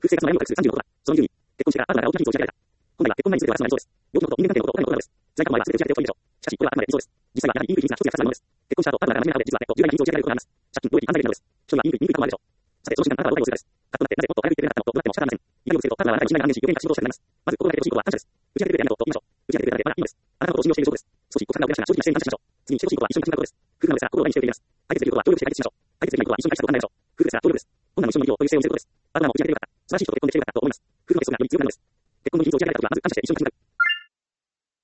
夫婦生活の悩みを隠す36は、その理由に、結婚してからパートナーが大きなヒントを打ち明けられた。本来は結婚前に全ては集まりそうです。病気のこと、人間関係のこと、お金のことなどです。在宅前は全て打ち明けておきましょう。しかし、これはあくまで理想です。実際はやはり言いにくい秘密が一つや二つあるものです。結婚した後、パートナーが真面目なので、実はねと重大な秘密を打ち明けられることがあります。借金、貿易、犯罪などです。人には言いにくいかもあるでしょう。さて、その瞬間、あなたはどう対応するかです。カッとなって、なぜもっと早く言ってくれなかったのと怒鳴っても仕方ありません。嫌味をつけると、パートナーはあなたに信頼が安定し、余計に隠し事をしたくなります。まず、心がけてほしいことは感謝です。打ち明けてくれてありがとうと言いましょう。打ち明けてくれただけでまだいいのです。あなたのことを信用している証拠です。少し誤算が起きましたが、正直な姿勢に感謝しましょう。次にしてほしいことは一緒に楽しむことです。夫婦なのですが、心を大にしていると言います。解決できることは協力して解決しましょう。解決できないことは一緒に解決策を考えましょう。夫婦ですが、協力です。困難を一緒に乗り切ろうという姿勢を見せることです。パートナーも打ち明けてよかった。素晴らしい人と結婚できてよかったと思います。夫婦の結束がより強くなるのです。結婚の秘密を打ち明けられたときは、まず感謝して一緒に楽しむだけです。